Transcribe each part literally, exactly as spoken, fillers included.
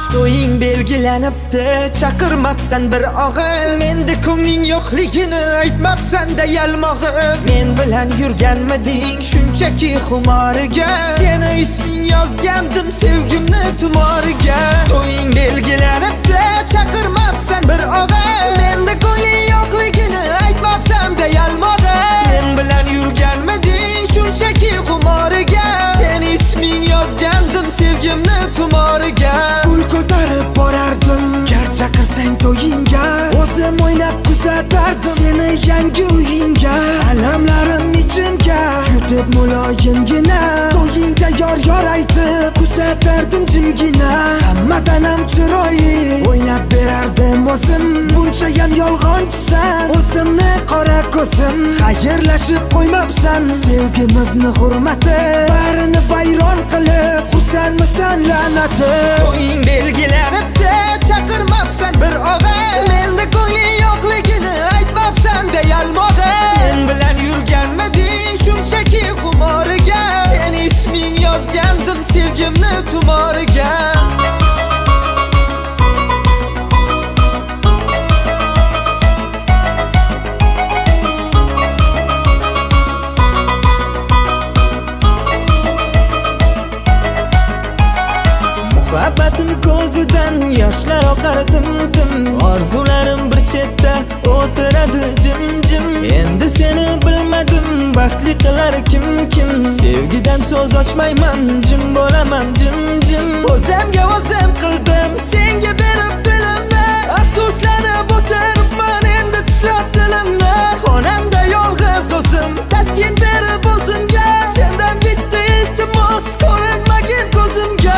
To'ying belgilanibdi, chaqirmabsan bir og'iz. Menda ko'ngling yo'qligini aytmabsan-da yalmog'iz. Men bilan yurganmiding shunchaki xumoriga? Seni isming yozgandim sevgimni tumoriga. To'ying belgilanibdi, chaqirmabsan bir og'iz. Menda ko'ngling yo'qligini aytmabsan-da yalmog'iz. Men bilan yurganmiding shunchaki xumoriga? Seni isming yozgandim sevgimni tumoriga. Pul ko'tarib borardim, gar chaqirsang to'yingga. O'zim o'ynab kuzatardim seni yangi uyingga. Alamlarim ichimga yutib muloyimgina. To'yingda yor yor aytib kuzatardim jimgina. Hammadan ham chiroyli o'ynab berardim o'zim. Bunchayam yolg'onchisan, o'zimni qora ko'zim. Xayrlashib qo'ymabsan sevgimizni hurmati. Barini vayron qilib xursandmisan la'nati. To'ying belgilanibdi, chaqirmabsan bir og'iz. Menda ko'ngling yo'qligini aytmabsan-da yalmog'iz. Men bilan yurganmiding shunchaki xumoriga? Seni isming yozgandim sevgimni tumoriga. Muhabbatim ko'zidan yoshlar oqar tim-tim. Orzularim bir chetda o'tiradi jim-jim. Endi seni bilmadim, baxtli qilar kim-kim. Sevgidan so'z ochmayman, jim bo'laman jim-jim. O'zimga o'zim qildim, senga berib dilimni. Afsuslanib o'tiribman endi tishlab dilimni. Xonamda yolg'iz o'zim, taskin berib o'zimga. Sendan bitta iltimos, ko'rinmagin ko'zimga.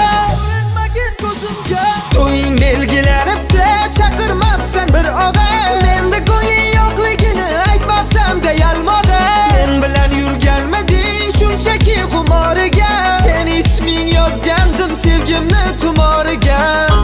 To'ying belgilanibdi, chaqirmabsan bir og'iz. Menda ko'ngling yo'qligini aytmabsan-da yalmog'iz. Men bilan yurganmiding shunchaki xumoriga? Seni isming yozgandim sevgimni tumoriga.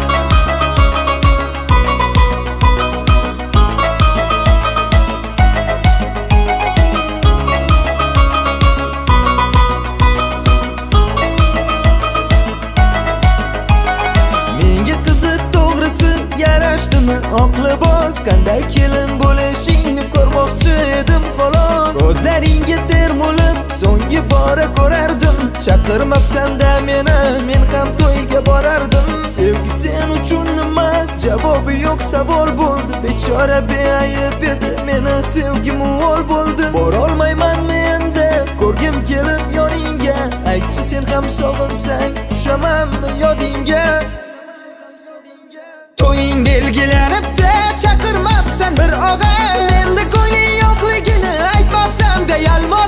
Oq libos, qanday kelin bo'lishingni ko'rmoqchi edim xolos. Ko'zlaringga termulib so'nggi bora ko'rardim. Chaqirmabsan-da meni, men ham to'yga borardim. Sevgi sen uchun nima? Javobi yo'q savol bo'ldi. Bechora beayb edi, meni sevgim uvol bo'ldi. Borolmaymanmi endi ko'rgim kelib yoningga? Aytchi sen ham sog'insang tushamanmi yodingga? To'ying belgilanibdi, chaqirmabsan bir og'iz. Menda ko'ngling yo'qligini aytmabsan-da yalmog'iz.